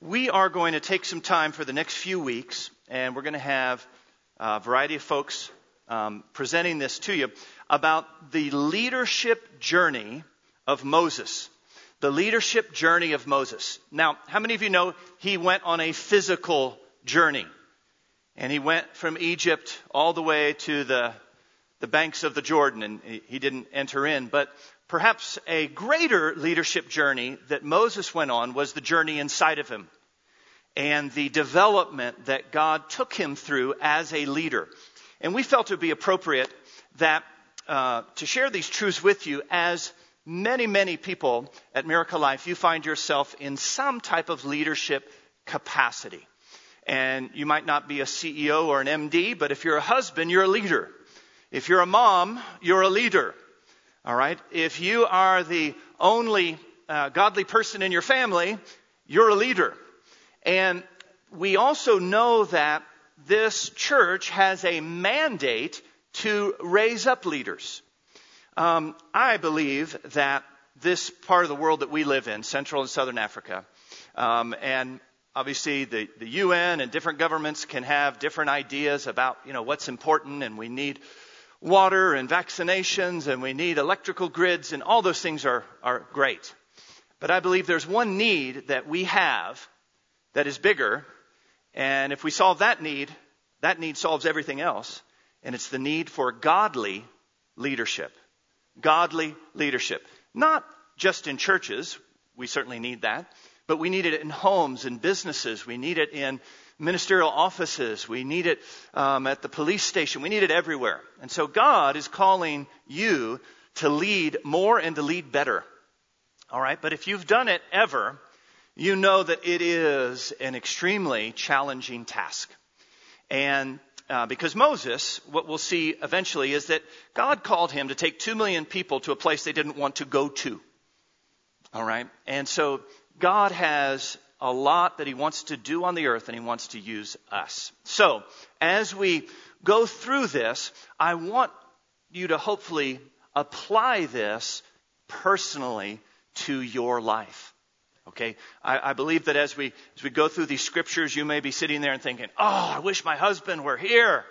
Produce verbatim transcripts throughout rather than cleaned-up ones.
We are going to take some time for the next few weeks, and we're going to have a variety of folks um, presenting this to you about the leadership journey of Moses. The leadership journey of Moses. Now, how many of you know he went on a physical journey? And he went from Egypt all the way to the, the banks of the Jordan, and he, he didn't enter in. But perhaps a greater leadership journey that Moses went on was the journey inside of him and the development that God took him through as a leader. And we felt it would be appropriate that uh, to share these truths with you as many, many people at Miracle Life, you find yourself in some type of leadership capacity. And you might not be a C E O or an M D, but if you're a husband, you're a leader. If you're a mom, you're a leader. All right? If you are the only uh, godly person in your family, you're a leader. And we also know that this church has a mandate to raise up leaders. Um, I believe that this part of the world that we live in, Central and Southern Africa, um, and obviously the, the U N and different governments can have different ideas about, you know, what's important, and we need water and vaccinations and we need electrical grids, and all those things are, are great. But I believe there's one need that we have that is bigger, and if we solve that need, that need solves everything else, and it's the need for godly leadership. Godly leadership. Not just in churches, we certainly need that, but we need it in homes and businesses. We need it in ministerial offices. We need it um, at the police station. We need it everywhere. And so God is calling you to lead more and to lead better. All right, but if you've done it ever, you know that it is an extremely challenging task. And Uh, because Moses, what we'll see eventually is that God called him to take two million people to a place they didn't want to go to. All right. And so God has a lot that he wants to do on the earth, and he wants to use us. So as we go through this, I want you to hopefully apply this personally to your life. Okay, I, I believe that as we as we go through these scriptures, you may be sitting there and thinking, oh, I wish my husband were here.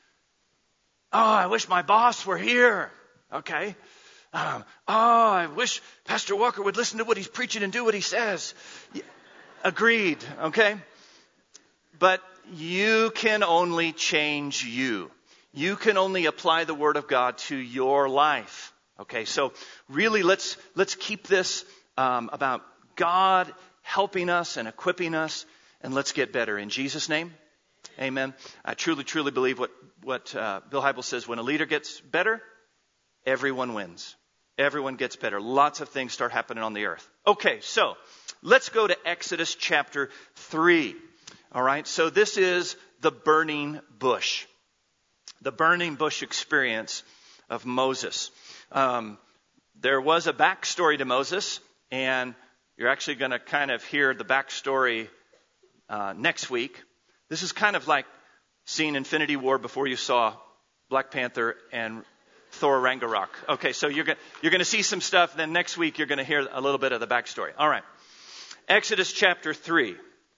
Oh, I wish my boss were here. Okay. Um, oh, I wish Pastor Walker would listen to what he's preaching and do what he says. Yeah, agreed. Okay. But you can only change you. You can only apply the Word of God to your life. Okay. So really, let's let's keep this um, about God helping us and equipping us, and let's get better. In Jesus' name, amen. I truly, truly believe what, what uh, Bill Hybels says. When a leader gets better, everyone wins. Everyone gets better. Lots of things start happening on the earth. Okay, so let's go to Exodus chapter three. All right, so this is the burning bush. The burning bush experience of Moses. Um, there was a backstory to Moses, and you're actually going to kind of hear the backstory uh, next week. This is kind of like seeing Infinity War before you saw Black Panther and Thor Ragnarok. Okay, so you're going you're going to see some stuff. Then next week you're going to hear a little bit of the backstory. All right, Exodus chapter three.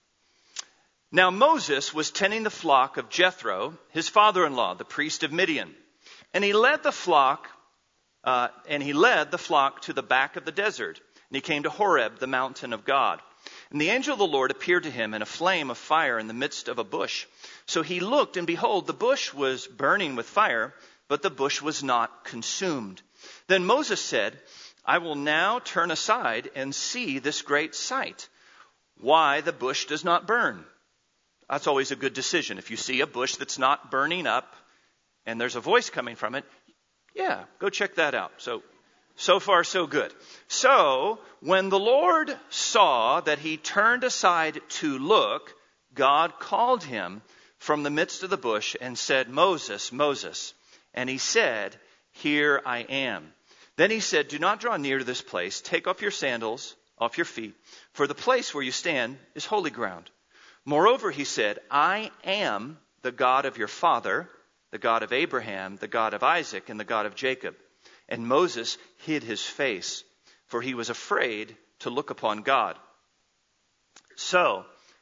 Now Moses was tending the flock of Jethro, his father-in-law, the priest of Midian, and he led the flock, uh, and he led the flock to the back of the desert. And he came to Horeb, the mountain of God. And the angel of the Lord appeared to him in a flame of fire in the midst of a bush. So he looked, and behold, the bush was burning with fire, but the bush was not consumed. Then Moses said, I will now turn aside and see this great sight, why the bush does not burn. That's always a good decision. If you see a bush that's not burning up and there's a voice coming from it, yeah, go check that out. So So far, so good. So, when the Lord saw that he turned aside to look, God called him from the midst of the bush and said, Moses, Moses. And he said, Here I am. Then he said, Do not draw near to this place. Take off your sandals off your feet, for the place where you stand is holy ground. Moreover, he said, I am the God of your father, the God of Abraham, the God of Isaac, and the God of Jacob. And Moses hid his face, for he was afraid to look upon God. So,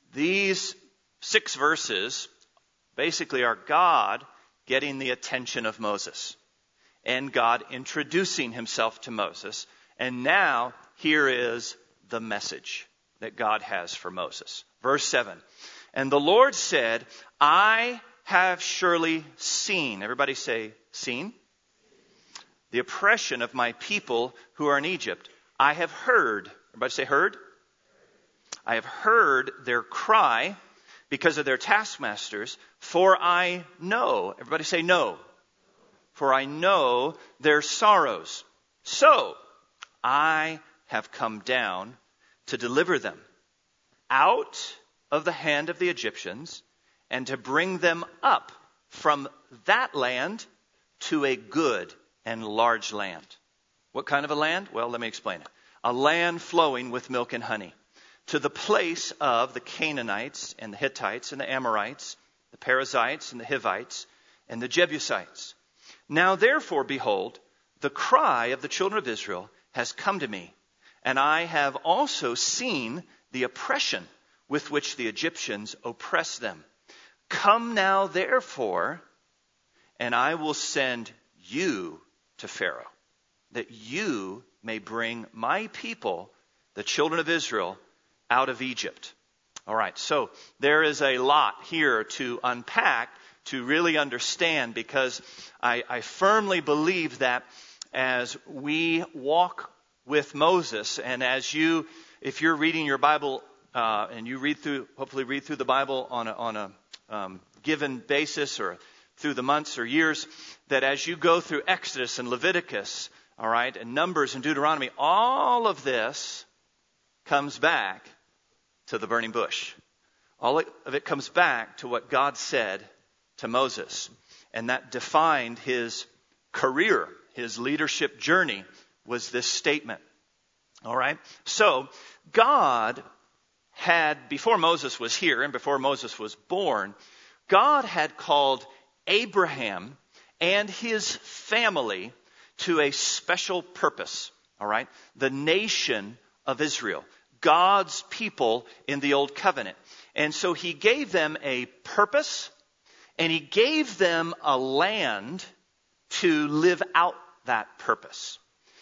these six verses basically are God getting the attention of Moses and God introducing himself to Moses. And now here is the message that God has for Moses. Verse seven. And the Lord said, I have surely seen, everybody say seen, the oppression of my people who are in Egypt. I have heard, everybody say heard. I have heard their cry because of their taskmasters, for I know, everybody say no, for I know their sorrows. So I have come down to deliver them out of the hand of the Egyptians and to bring them up from that land to a good and large land. What kind of a land? Well, let me explain it. A land flowing with milk and honey, to the place of the Canaanites and the Hittites and the Amorites, the Perizzites and the Hivites and the Jebusites. Now therefore, behold, the cry of the children of Israel has come to me, and I have also seen the oppression with which the Egyptians oppress them. Come now therefore, and I will send you to Pharaoh, that you may bring my people, the children of Israel, out of Egypt. All right, so there is a lot here to unpack, to really understand, because I, I firmly believe that as we walk with Moses, and as you, if you're reading your Bible, uh, and you read through, hopefully read through the Bible on a, on a um, given basis or through the months or years, that as you go through Exodus and Leviticus, all right, and Numbers and Deuteronomy, all of this comes back to the burning bush. All of it comes back to what God said to Moses. And that defined his career, his leadership journey, was this statement. All right? So, God had, before Moses was here and before Moses was born, God had called Abraham and his family to a special purpose. All right? The nation of Israel. God's people in the Old Covenant. And so he gave them a purpose, and he gave them a land to live out that purpose.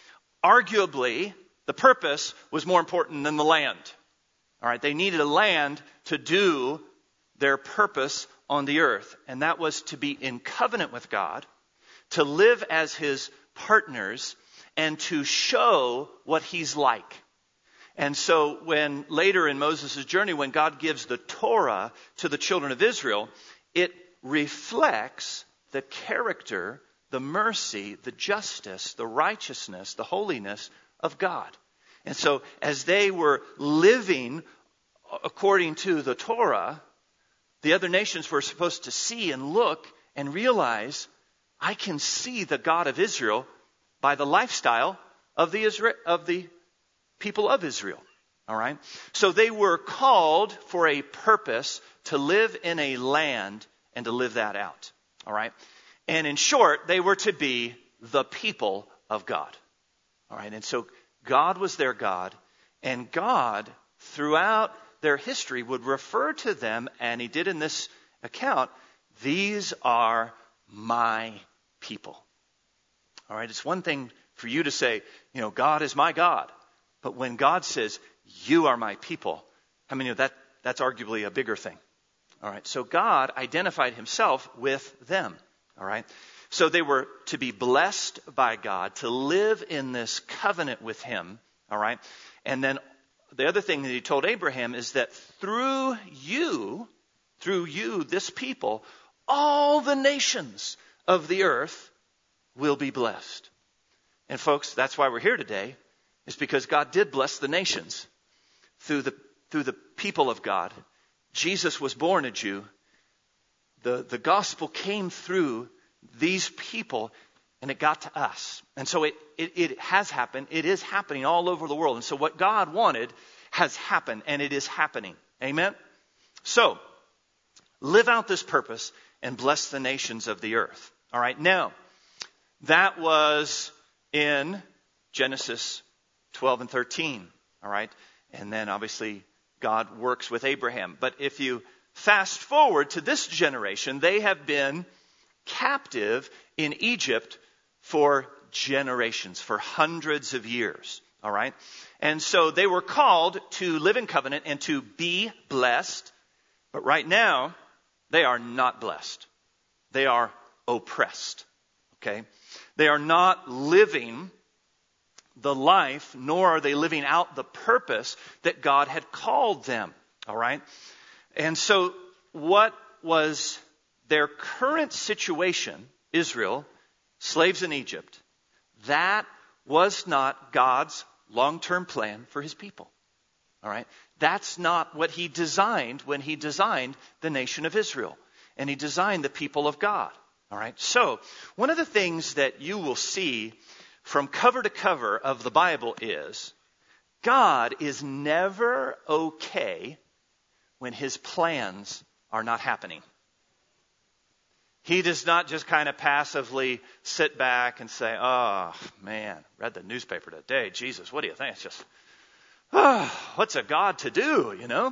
Arguably, the purpose was more important than the land. All right, they needed a land to do their purpose on the earth, and that was to be in covenant with God, to live as his partners, and to show what he's like. And so when later in Moses' journey, when God gives the Torah to the children of Israel, it reflects the character, the mercy, the justice, the righteousness, the holiness of God. And so as they were living according to the Torah, the other nations were supposed to see and look and realize, I can see the God of Israel by the lifestyle of the Israel, of the people of Israel. All right. So they were called for a purpose to live in a land and to live that out. All right. And in short, they were to be the people of God. All right. And so God was their God, and God throughout their history would refer to them, and he did in this account, these are my people. All right. It's one thing for you to say, you know, God is my God. But when God says, you are my people, I mean, that that's arguably a bigger thing. All right. So God identified himself with them. All right. So they were to be blessed by God, to live in this covenant with him. All right. And then the other thing that he told Abraham is that through you, through you, this people, all the nations of the earth will be blessed. And folks, that's why we're here today. It's because God did bless the nations through the through the people of God. Jesus was born a Jew. The, the gospel came through these people, and it got to us. And so it, it, it has happened. It is happening all over the world. And so what God wanted has happened, and it is happening. Amen? So, live out this purpose and bless the nations of the earth. All right, now, that was in Genesis twelve and thirteen, all right? And then obviously God works with Abraham. But if you fast forward to this generation, they have been captive in Egypt for generations, for hundreds of years. All right? And so they were called to live in covenant and to be blessed. But right now, they are not blessed. They are oppressed. Okay? They are not living the life, nor are they living out the purpose that God had called them. All right? And so what was their current situation, Israel, slaves in Egypt, that was not God's long-term plan for his people. All right? That's not what he designed when he designed the nation of Israel. And he designed the people of God. All right? So, one of the things that you will see from cover to cover of the Bible is God is never okay when his plans are not happening. He does not just kind of passively sit back and say, oh, man, read the newspaper today. Jesus, what do you think? It's just, oh, what's a God to do, you know?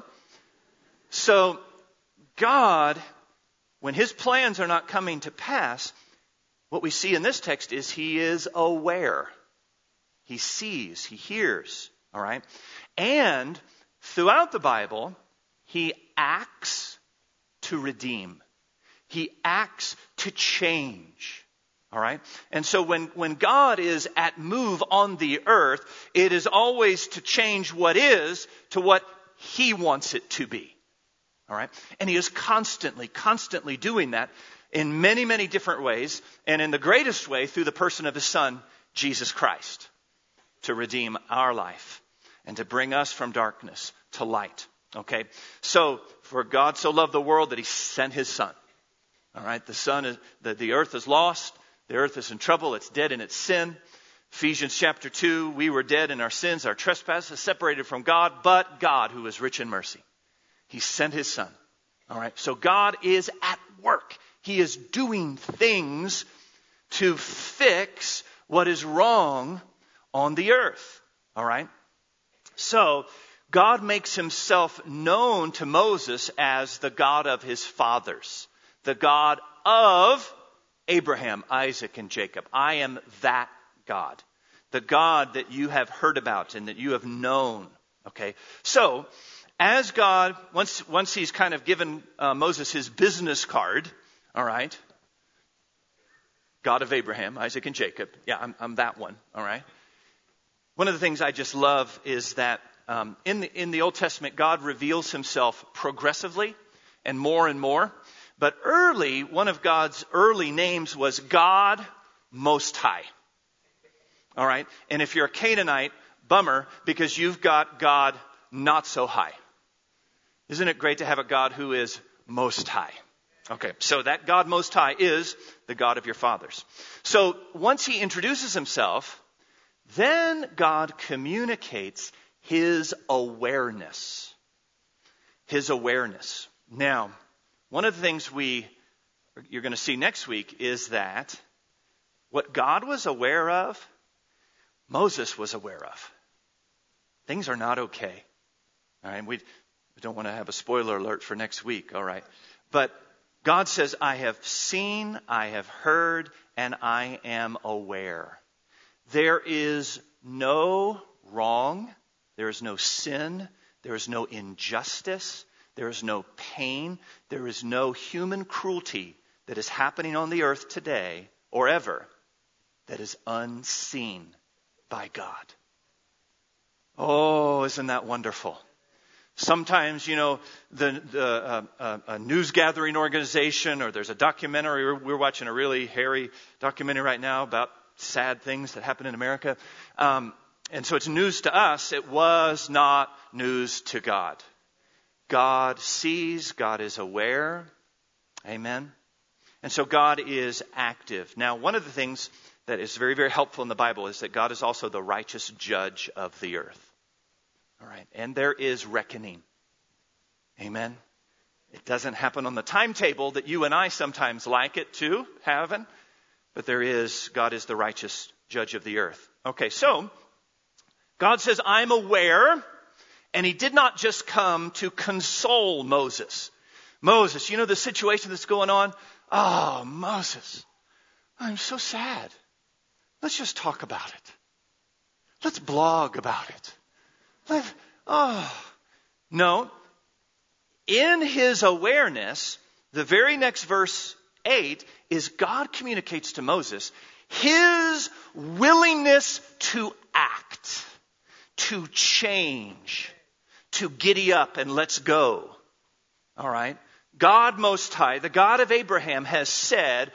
So God, when his plans are not coming to pass, what we see in this text is he is aware. He sees, he hears, all right? And throughout the Bible, he acts to redeem. He acts to change. All right? And so when, when God is at move on the earth, it is always to change what is to what he wants it to be. All right? And he is constantly, constantly doing that in many, many different ways. And in the greatest way, through the person of his Son, Jesus Christ, to redeem our life and to bring us from darkness to light. Okay? So, for God so loved the world that he sent his Son. All right, the sun is, the, the earth is lost. The earth is in trouble. It's dead in its sin. Ephesians chapter two, we were dead in our sins, our trespasses, separated from God, but God, who is rich in mercy, he sent his Son. All right, so God is at work. He is doing things to fix what is wrong on the earth. All right, so God makes himself known to Moses as the God of his fathers. The God of Abraham, Isaac, and Jacob. I am that God. The God that you have heard about and that you have known. Okay. So, as God, once, once he's kind of given uh, Moses his business card, all right. God of Abraham, Isaac, and Jacob. Yeah, I'm, I'm that one. All right. One of the things I just love is that um, in the, in the Old Testament, God reveals himself progressively and more and more. But early, one of God's early names was God Most High. All right? And if you're a Canaanite, bummer, because you've got God Not So High. Isn't it great to have a God who is Most High? Okay, so that God Most High is the God of your fathers. So once he introduces himself, then God communicates his awareness. His awareness. Now, one of the things we you're going to see next week is that what God was aware of, Moses was aware of. Things are not okay. All right, we, we don't want to have a spoiler alert for next week, all right? But God says, I have seen, I have heard, and I am aware. There is no wrong, there is no sin, there is no injustice. There is no pain. There is no human cruelty that is happening on the earth today or ever that is unseen by God. Oh, isn't that wonderful? Sometimes, you know, the, the uh, uh, a news gathering organization, or there's a documentary. We're, we're watching a really hairy documentary right now about sad things that happen in America. Um, and so it's news to us. It was not news to God. God sees, God is aware. Amen. And so God is active. Now, one of the things that is very, very helpful in the Bible is that God is also the righteous judge of the earth. All right. And there is reckoning. Amen. It doesn't happen on the timetable that you and I sometimes like it to happen, but there is, God is the righteous judge of the earth. Okay, so God says, I'm aware. And he did not just come to console Moses. Moses, you know the situation that's going on? Oh, Moses, I'm so sad. Let's just talk about it. Let's blog about it. Let, oh, no. In his awareness, the very next verse eight is God communicates to Moses his willingness to act, to change, to giddy up and let's go. All right. God Most High, the God of Abraham, has said,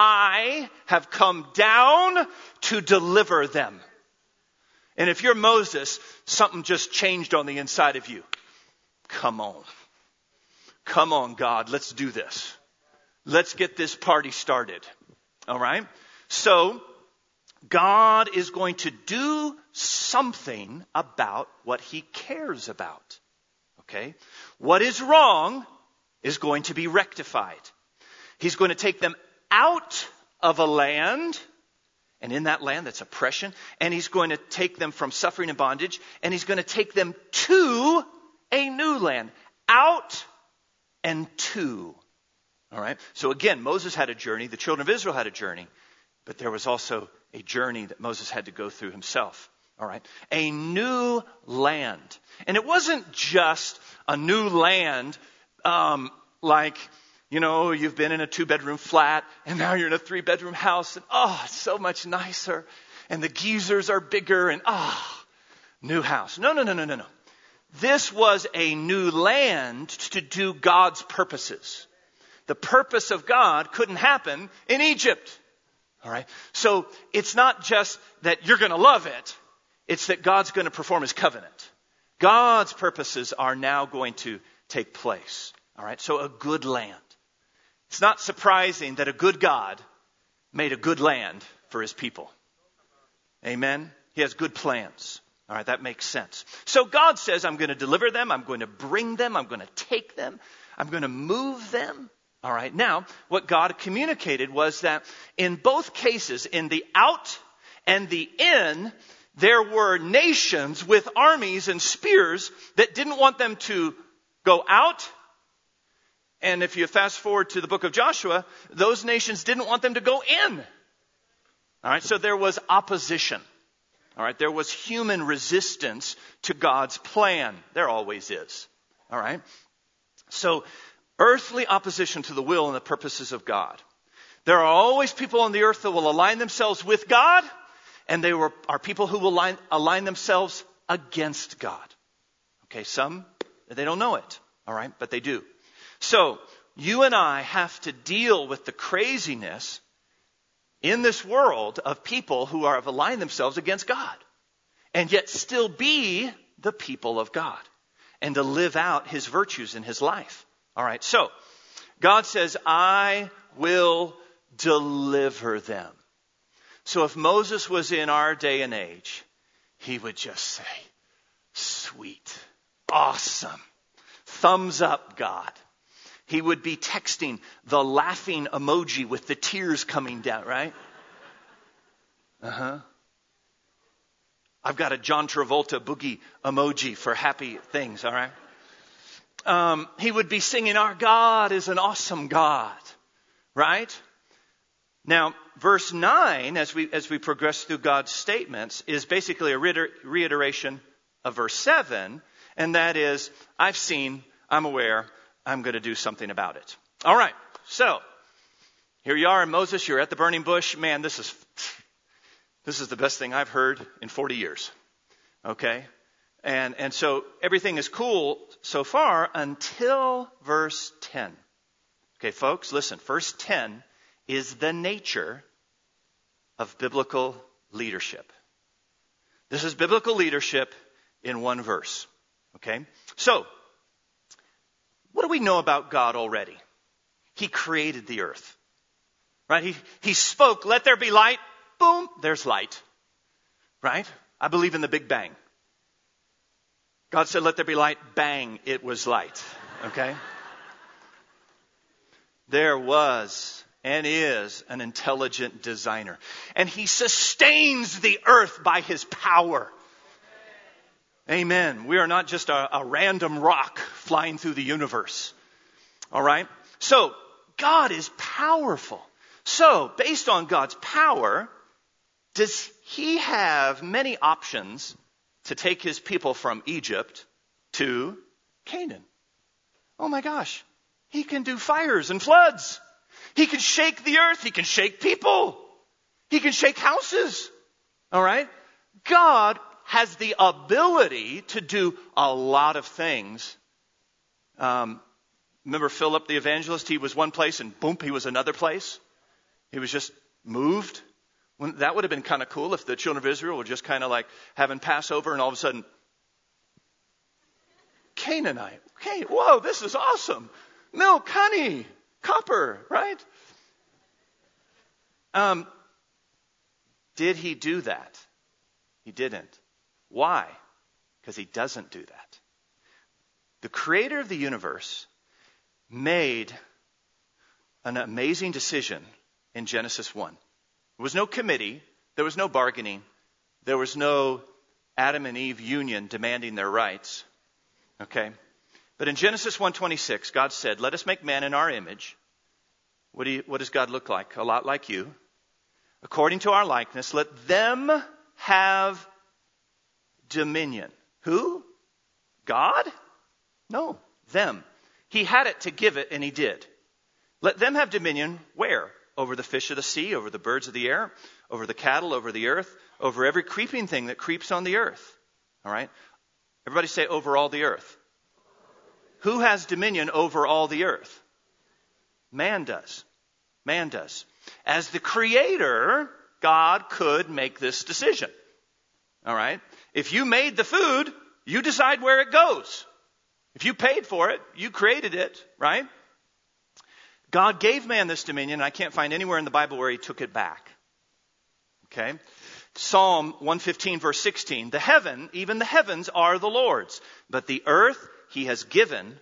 I have come down to deliver them. And if you're Moses, something just changed on the inside of you. Come on. Come on, God. Let's do this. Let's get this party started. All right. So God is going to do something about what he cares about. Okay. What is wrong is going to be rectified. He's going to take them out of a land, and in that land that's oppression, and he's going to take them from suffering and bondage, and he's going to take them to a new land. Out and to. All right? So again, Moses had a journey, the children of Israel had a journey, but there was also a journey that Moses had to go through himself. All right? A new land. And it wasn't just a new land um, like, you know, you've been in a two-bedroom flat and now you're in a three-bedroom house and, oh, it's so much nicer. And the geysers are bigger and, ah, oh, new house. No, no, no, no, no, no. This was a new land to do God's purposes. The purpose of God couldn't happen in Egypt. All right. So it's not just that you're going to love it. It's that God's going to perform his covenant. God's purposes are now going to take place. All right. So a good land. It's not surprising that a good God made a good land for his people. Amen. He has good plans. All right. That makes sense. So God says, I'm going to deliver them. I'm going to bring them. I'm going to take them. I'm going to move them. All right. Now, what God communicated was that in both cases, in the out and the in, there were nations with armies and spears that didn't want them to go out. And if you fast forward to the book of Joshua, those nations didn't want them to go in. All right. So there was opposition. All right. There was human resistance to God's plan. There always is. All right. So earthly opposition to the will and the purposes of God. There are always people on the earth that will align themselves with God, and they were, are people who will align, align themselves against God. Okay, some, they don't know it, all right, but they do. So, you and I have to deal with the craziness in this world of people who are, have aligned themselves against God, and yet still be the people of God, and to live out his virtues in his life. All right, so God says, I will deliver them. So if Moses was in our day and age, he would just say, sweet, awesome, thumbs up, God. He would be texting the laughing emoji with the tears coming down, right? Uh-huh. I've got a John Travolta boogie emoji for happy things, all right? Um, he would be singing, our God is an awesome God, right? Now, verse nine, as we as we progress through God's statements, is basically a reiter- reiteration of verse seven, and that is, I've seen, I'm aware, I'm going to do something about it. All right, so here you are, Moses, you're at the burning bush. Man, this is this is the best thing I've heard in forty years. Okay? And and so everything is cool so far until verse ten. Okay, folks, listen. Verse ten is the nature of biblical leadership. This is biblical leadership in one verse. Okay? So, what do we know about God already? He created the earth. Right? He, he spoke, let there be light. Boom, there's light. Right? I believe in the Big Bang. God said, let there be light. Bang, it was light. Okay? There was and is an intelligent designer. And he sustains the earth by his power. Amen. We are not just a, a random rock flying through the universe. All right? So, God is powerful. So, based on God's power, does he have many options to take his people from Egypt to Canaan? Oh my gosh. He can do fires and floods. He can shake the earth. He can shake people. He can shake houses. All right? God has the ability to do a lot of things. Um, remember Philip the evangelist? He was one place and boom, he was another place. He was just moved. When, that would have been kind of cool if the children of Israel were just kind of like having Passover and all of a sudden, Canaanite. Okay, whoa, this is awesome. Milk, honey, copper, right? Um, did he do that? He didn't. Why? Because he doesn't do that. The creator of the universe made an amazing decision in Genesis one. There was no committee. There was no bargaining. There was no Adam and Eve union demanding their rights. Okay? But in Genesis one twenty-six, God said, let us make man in our image. What, do you, what does God look like? A lot like you. According to our likeness, let them have dominion. Who? God? No, them. He had it to give it, and he did. Let them have dominion where? Over the fish of the sea, over the birds of the air, over the cattle, over the earth, over every creeping thing that creeps on the earth. All right? Everybody say over all the earth. Who has dominion over all the earth? Man does. Man does. As the creator, God could make this decision. All right? If you made the food, you decide where it goes. If you paid for it, you created it, right? God gave man this dominion, and I can't find anywhere in the Bible where he took it back. Okay? Psalm one fifteen, verse sixteen. The heaven, even the heavens, are the Lord's, but the earth he has given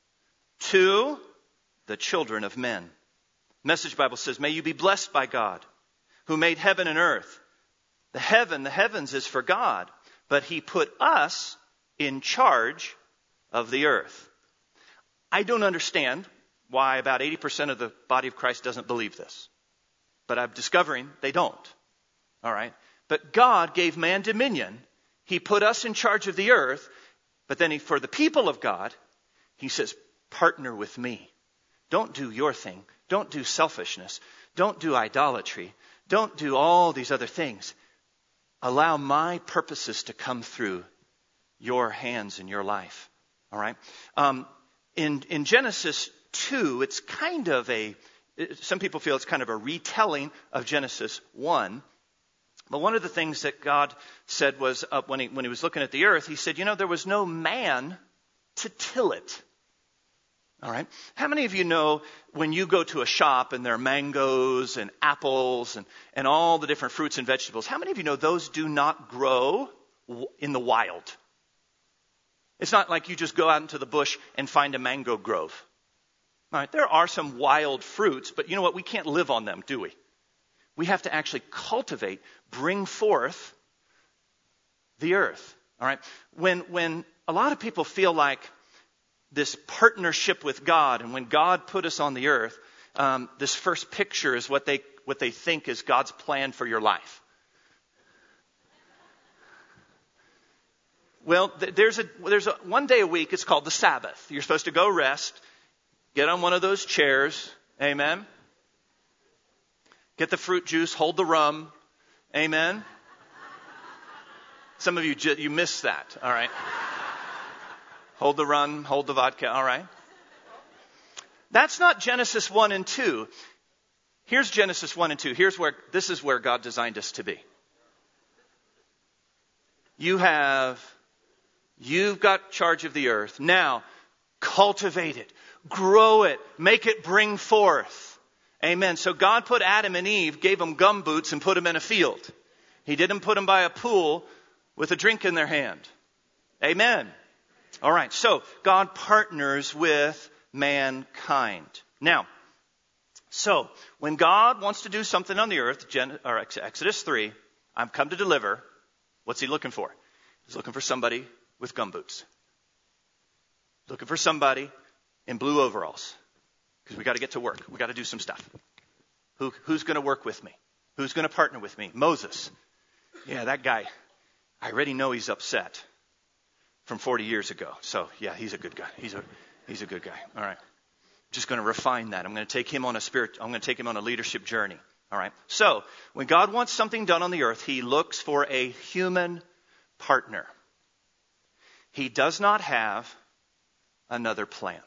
to the children of men. Message Bible says, may you be blessed by God, who made heaven and earth. The heaven, the heavens is for God, but he put us in charge of the earth. I don't understand why about eighty percent of the body of Christ doesn't believe this. But I'm discovering they don't. All right? But God gave man dominion. He put us in charge of the earth. But then he, for the people of God, he says, partner with me. Don't do your thing. Don't do selfishness. Don't do idolatry. Don't do all these other things. Allow my purposes to come through your hands in your life. All right? Um, in, in Genesis two, it's kind of a, some people feel it's kind of a retelling of Genesis one. But one of the things that God said was, uh, when he, when he was looking at the earth, he said, you know, there was no man to till it. All right? How many of you know when you go to a shop and there are mangoes and apples and, and all the different fruits and vegetables, how many of you know those do not grow in the wild? It's not like you just go out into the bush and find a mango grove. All right, there are some wild fruits, but you know what? We can't live on them, do we? We have to actually cultivate, bring forth the earth. All right? When, when a lot of people feel like this partnership with God, and when God put us on the earth, um, this first picture is what they, what they think is God's plan for your life. Well, there's a there's a one day a week. It's called the Sabbath. You're supposed to go rest, get on one of those chairs, amen. Get the fruit juice, hold the rum, amen. Some of you you missed that, all right. Hold the rum, hold the vodka, all right. That's not Genesis one and two. Here's Genesis one and two. Here's where this is where God designed us to be. You have. You've got charge of the earth. Now, cultivate it, grow it, make it bring forth. Amen. So God put Adam and Eve, gave them gum boots and put them in a field. He didn't put them by a pool with a drink in their hand. Amen. All right. So God partners with mankind. Now, so when God wants to do something on the earth, Gen, or Exodus three, I've come to deliver. What's he looking for? He's looking for somebody with gumboots. Looking for somebody in blue overalls. Because we got to get to work. We got to do some stuff. Who, who's going to work with me? Who's going to partner with me? Moses. Yeah, that guy. I already know he's upset from forty years ago. So, yeah, he's a good guy. He's a he's a good guy. All right. Just going to refine that. I'm going to take him on a spirit. I'm going to take him on a leadership journey. All right. So, when God wants something done on the earth, he looks for a human partner. He does not have another plan.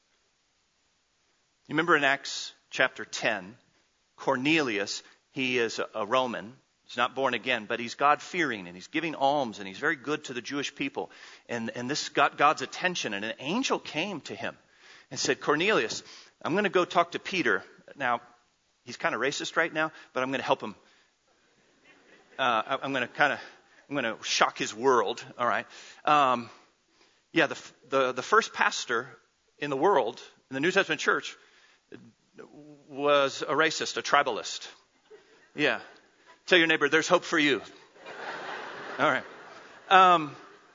You remember in Acts chapter ten, Cornelius, he is a Roman. He's not born again, but he's God-fearing, and he's giving alms, and he's very good to the Jewish people. And, and this got God's attention, and an angel came to him and said, Cornelius, I'm going to go talk to Peter. Now, he's kind of racist right now, but I'm going to help him. Uh, I'm going to kind of, I'm going to shock his world, all right? Um, yeah, the, the, the first pastor in the world, in the New Testament church, was a racist, a tribalist. Yeah. Tell your neighbor, there's hope for you. All right. Um,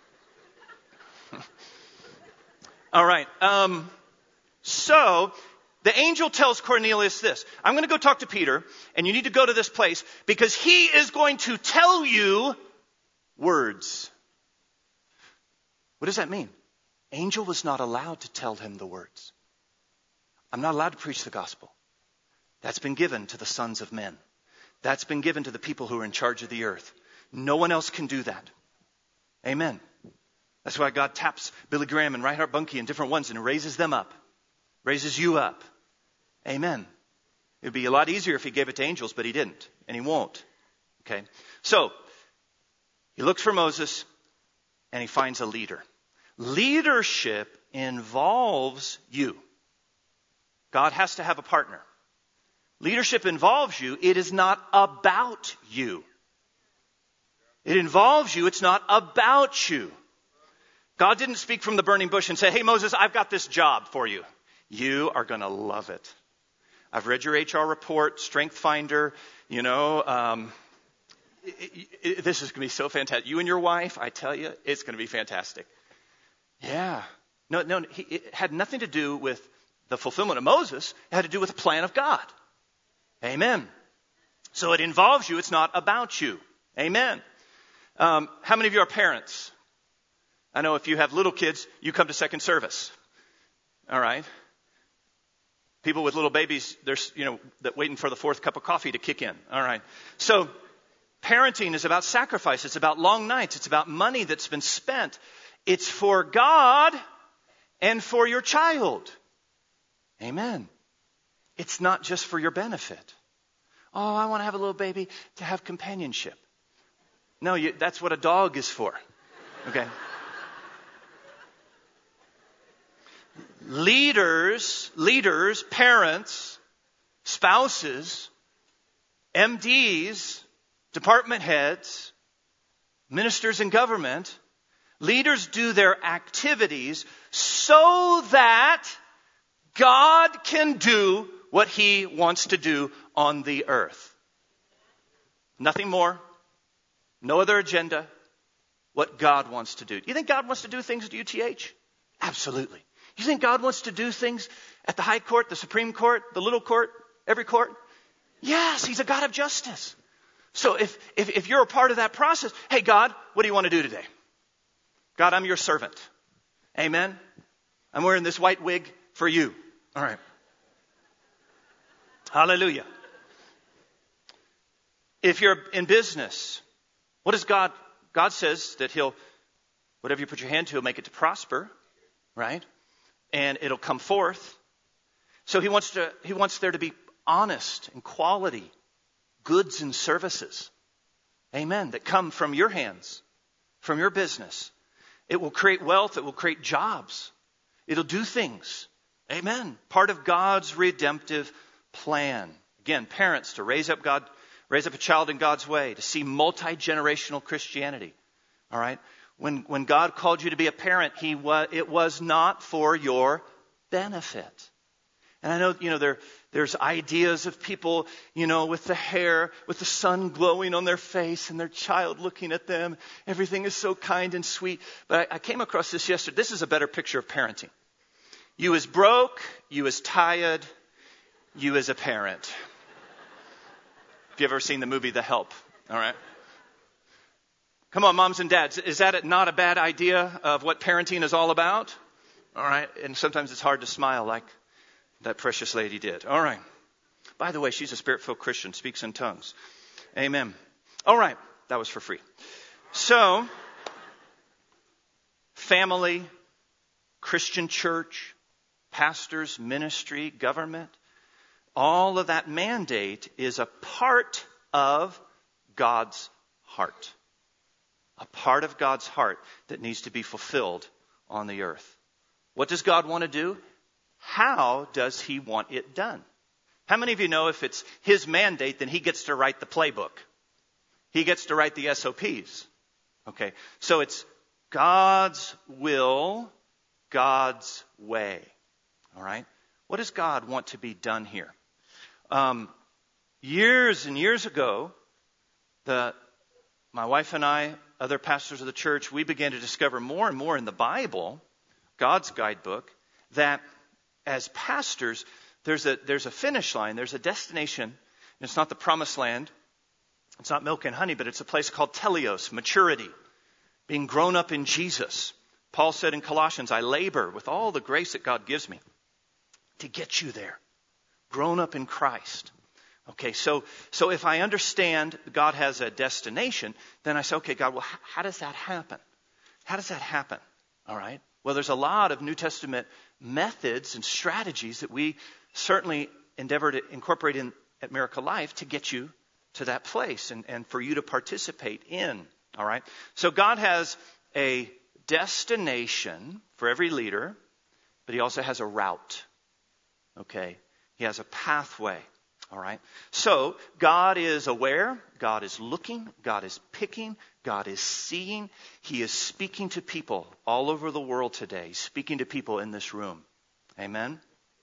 all right. Um, so the angel tells Cornelius this. I'm going to go talk to Peter, and you need to go to this place because he is going to tell you words. What does that mean? Angel was not allowed to tell him the words. I'm not allowed to preach the gospel. That's been given to the sons of men. That's been given to the people who are in charge of the earth. No one else can do that. Amen. That's why God taps Billy Graham and Reinhard Bunke and different ones and raises them up. Raises you up. Amen. It would be a lot easier if he gave it to angels, but he didn't. And he won't. Okay. So, he looks for Moses and he finds a leader. Leadership involves you. God has to have a partner. Leadership involves you. It is not about you. It involves you. It's not about you. God didn't speak from the burning bush and say, hey, Moses, I've got this job for you. You are going to love it. I've read your H R report, Strength Finder. You know, um, it, it, this is going to be so fantastic. You and your wife, I tell you, it's going to be fantastic. Yeah. No, no, he, it had nothing to do with the fulfillment of Moses. It had to do with the plan of God. Amen. So it involves you. It's not about you. Amen. Um, how many of you are parents? I know if you have little kids, you come to second service. All right. People with little babies, they're, you know, that waiting for the fourth cup of coffee to kick in. All right. So parenting is about sacrifice. It's about long nights. It's about money that's been spent. It's for God and for your child. Amen. It's not just for your benefit. Oh, I want to have a little baby to have companionship. No, you, that's what a dog is for. Okay. Leaders, leaders, parents, spouses, M Ds, department heads, ministers in government, leaders do their activities so that God can do what he wants to do on the earth. Nothing more. No other agenda. What God wants to do. You think God wants to do things at U T H? Absolutely. You think God wants to do things at the high court, the Supreme Court, the little court, every court? Yes, he's a God of justice. So if, if, if you're a part of that process, hey God, what do you want to do today? God, I'm your servant. Amen. I'm wearing this white wig for you. All right. Hallelujah. If you're in business, what does God, God says that he'll, whatever you put your hand to, he'll make it to prosper, right? And it'll come forth. So he wants to, he wants there to be honest and quality goods and services. Amen. That come from your hands, from your business. It will create wealth. It will create jobs. It'll do things. Amen. Part of God's redemptive plan. Again, parents to raise up God, raise up a child in God's way, to see multi-generational Christianity. All right. When when God called you to be a parent, he was it was not for your benefit. And I know, you know, there there's ideas of people, you know, with the hair, with the sun glowing on their face and their child looking at them. Everything is so kind and sweet. But I, I came across this yesterday. This is a better picture of parenting. You as broke, you as tired, you as a parent. Have you ever seen the movie The Help? All right. Come on, moms and dads. Is that not a bad idea of what parenting is all about? All right. And sometimes it's hard to smile like that precious lady did. All right. By the way, she's a spirit-filled Christian, speaks in tongues. Amen. All right. That was for free. So, family, Christian church, pastors, ministry, government, all of that mandate is a part of God's heart. A part of God's heart that needs to be fulfilled on the earth. What does God want to do? How does he want it done? How many of you know if it's his mandate, then he gets to write the playbook? He gets to write the S O Ps. Okay, so it's God's will, God's way. All right? What does God want to be done here? Um, years and years ago, the my wife and I, other pastors of the church, we began to discover more and more in the Bible, God's guidebook, that as pastors, there's a there's a finish line, there's a destination. And it's not the promised land, it's not milk and honey, but it's a place called teleos, maturity, being grown up in Jesus. Paul said in Colossians, I labor with all the grace that God gives me to get you there, grown up in Christ. Okay, so so if I understand God has a destination, then I say, okay, God, well, how, how does that happen? How does that happen? All right. Well, there's a lot of New Testament methods and strategies that we certainly endeavor to incorporate in at Miracle Life to get you to that place and, and for you to participate in. All right. So God has a destination for every leader, but he also has a route. Okay. He has a pathway. All right. So God is aware. God is looking. God is picking. God is seeing. He is speaking to people all over the world today. He's speaking to people in this room. Amen.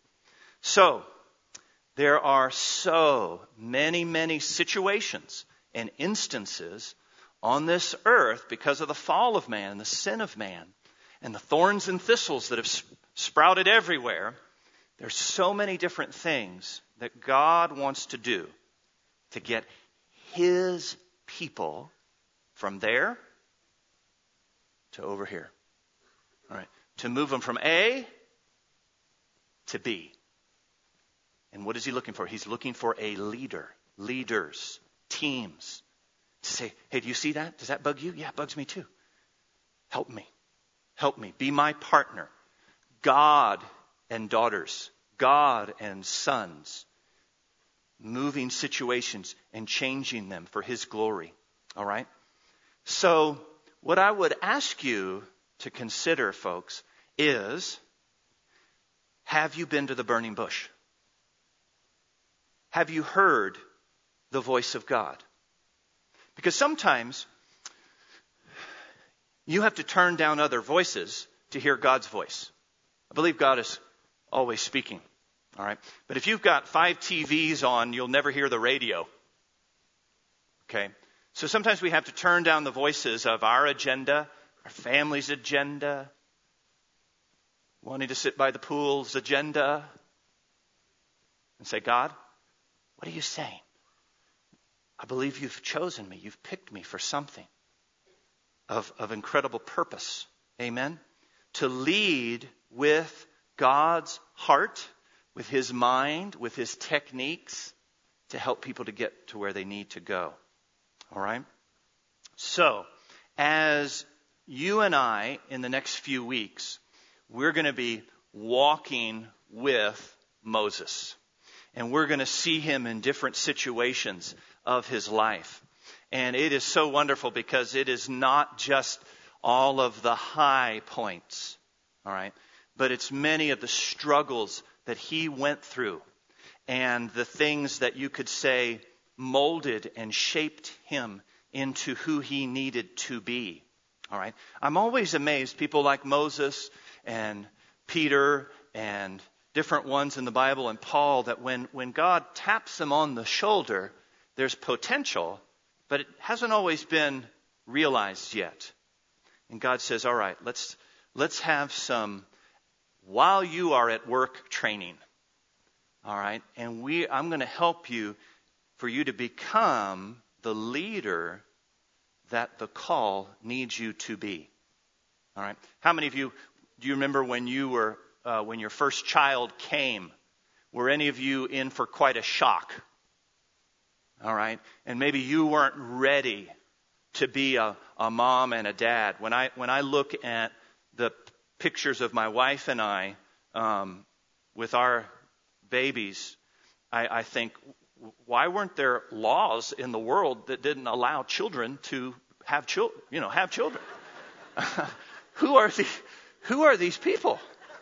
So there are so many, many situations and instances on this earth because of the fall of man and the sin of man and the thorns and thistles that have sprouted everywhere. There's so many different things that God wants to do to get his people from there to over here. All right. To move them from A to B. And what is he looking for? He's looking for a leader, leaders, teams. To say, hey, do you see that? Does that bug you? Yeah, it bugs me too. Help me. Help me. Be my partner. God and daughters, God and sons, moving situations and changing them for his glory. All right? So what I would ask you to consider, folks, is, have you been to the burning bush? Have you heard the voice of God? Because sometimes you have to turn down other voices to hear God's voice. I believe God is always speaking. All right. But if you've got five T Vs on, you'll never hear the radio. Okay. So sometimes we have to turn down the voices of our agenda, our family's agenda, wanting to sit by the pool's agenda, and say, God, what are you saying? I believe you've chosen me. You've picked me for something of, of incredible purpose. Amen. To lead with God's heart, with his mind, with his techniques, to help people to get to where they need to go. All right? So, as you and I, in the next few weeks, we're going to be walking with Moses. And we're going to see him in different situations of his life. And it is so wonderful because it is not just all of the high points, all right? But it's many of the struggles that he went through and the things that you could say molded and shaped him into who he needed to be, all right? I'm always amazed, people like Moses and Peter and different ones in the Bible and Paul that when, when God taps them on the shoulder, there's potential, but it hasn't always been realized yet. And God says, all right, let's let's have some while you are at work training. All right, and we I'm going to help you for you to become the leader that the call needs you to be. All right. How many of you do you remember when you were uh, when your first child came? Were any of you in for quite a shock? All right, and maybe you weren't ready to be a, a mom and a dad. When I when I look at the pictures of my wife and I um, with our babies, I, I think, why weren't there laws in the world that didn't allow children to have children? You know, have children. who are the Who are these people?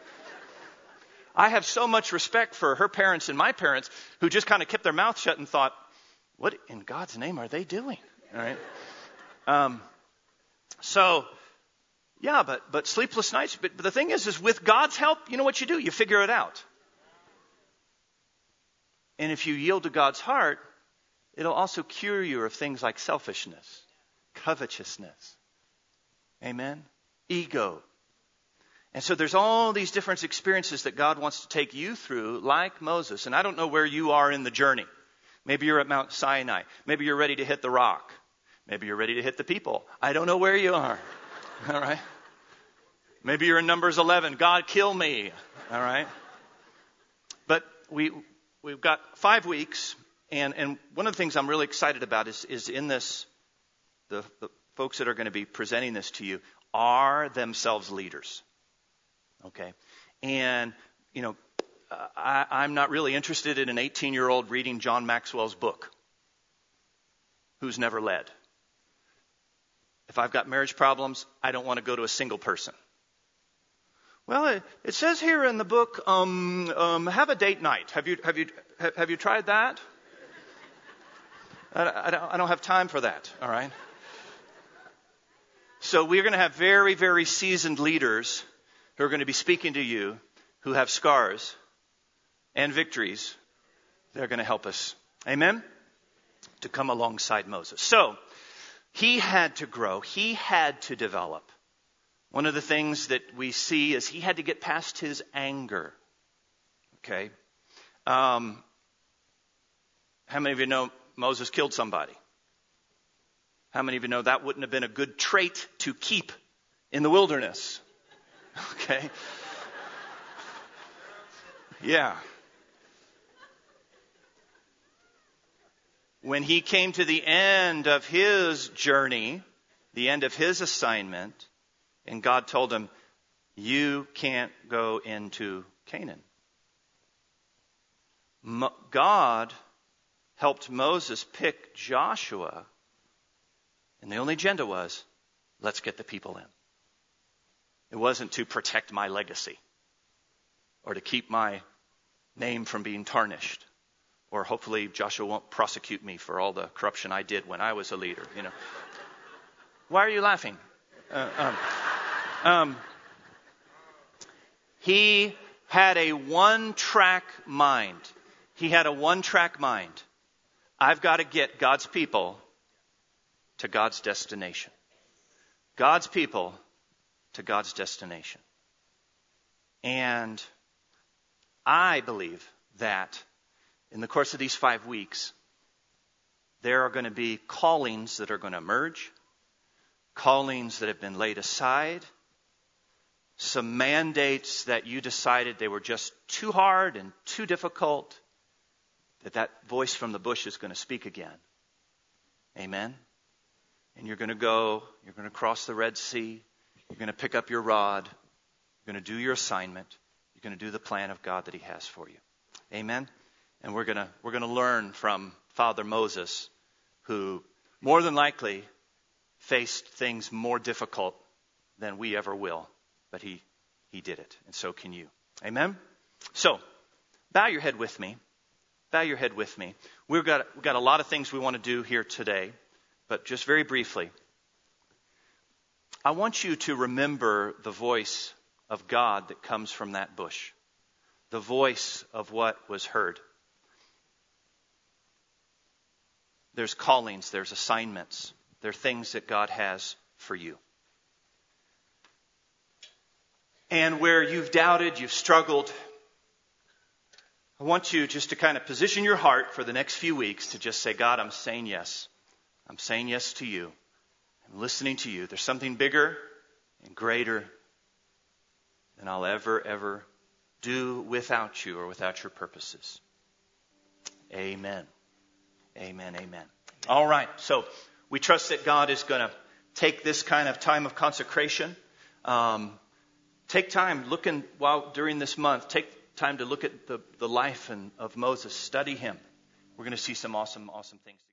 I have so much respect for her parents and my parents who just kind of kept their mouth shut and thought, what in God's name are they doing? All right. Um, so, yeah, but but sleepless nights. But, but the thing is, is with God's help, you know what you do? You figure it out. And if you yield to God's heart, it'll also cure you of things like selfishness, covetousness. Amen? Ego. And so there's all these different experiences that God wants to take you through, like Moses. And I don't know where you are in the journey. Maybe you're at Mount Sinai. Maybe you're ready to hit the rock. Maybe you're ready to hit the people. I don't know where you are. All right? Maybe you're in Numbers eleven. God, kill me. All right? But we, we've got five weeks. And, and one of the things I'm really excited about is, is in this, the, the folks that are going to be presenting this to you are themselves leaders. Okay? And, you know, I, I'm not really interested in an eighteen-year-old reading John Maxwell's book who's never led. If I've got marriage problems, I don't want to go to a single person. Well, it, it says here in the book, um, um, have a date night. Have you have you have, have you tried that? I, I, don't, I don't have time for that. All right. So we're going to have very, very seasoned leaders who are going to be speaking to you, who have scars and victories. They're going to help us. Amen? To come alongside Moses. So, he had to grow. He had to develop. One of the things that we see is he had to get past his anger. Okay? Um, how many of you know Moses killed somebody? How many of you know that wouldn't have been a good trait to keep in the wilderness? Okay? Yeah. When he came to the end of his journey, the end of his assignment, and God told him, you can't go into Canaan. Mo- God helped Moses pick Joshua, and the only agenda was, let's get the people in. It wasn't to protect my legacy or to keep my name from being tarnished. Or hopefully Joshua won't prosecute me for all the corruption I did when I was a leader. You know, why are you laughing? Uh, um, um, he had a one-track mind. He had a one-track mind. I've got to get God's people to God's destination. God's people to God's destination. And I believe that in the course of these five weeks, there are going to be callings that are going to emerge, callings that have been laid aside, some mandates that you decided they were just too hard and too difficult, that that voice from the bush is going to speak again. Amen? And you're going to go, you're going to cross the Red Sea, you're going to pick up your rod, you're going to do your assignment, you're going to do the plan of God that he has for you. Amen? And we're going to we're going to learn from Father Moses, who more than likely faced things more difficult than we ever will. But he, he did it, and so can you. Amen? So, bow your head with me. Bow your head with me. We've got, we've got a lot of things we want to do here today, but just very briefly, I want you to remember the voice of God that comes from that bush. the voice of what was heard. There's callings, there's assignments, there are things that God has for you. And where you've doubted, you've struggled, I want you just to kind of position your heart for the next few weeks to just say, God, I'm saying yes. I'm saying yes to you. I'm listening to you. There's something bigger and greater than I'll ever, ever do without you or without your purposes. Amen. Amen. Amen. All right. So we trust that God is going to take this kind of time of consecration. Um, take time looking while during this month. Take time to look at the, the life and, of Moses. Study him. We're going to see some awesome, awesome things.